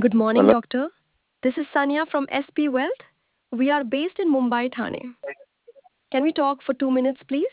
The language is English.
Good morning, Hello. doctor. This is Sanya from SP Wealth. We are based in Mumbai, Thane. Can we talk for 2 minutes, please?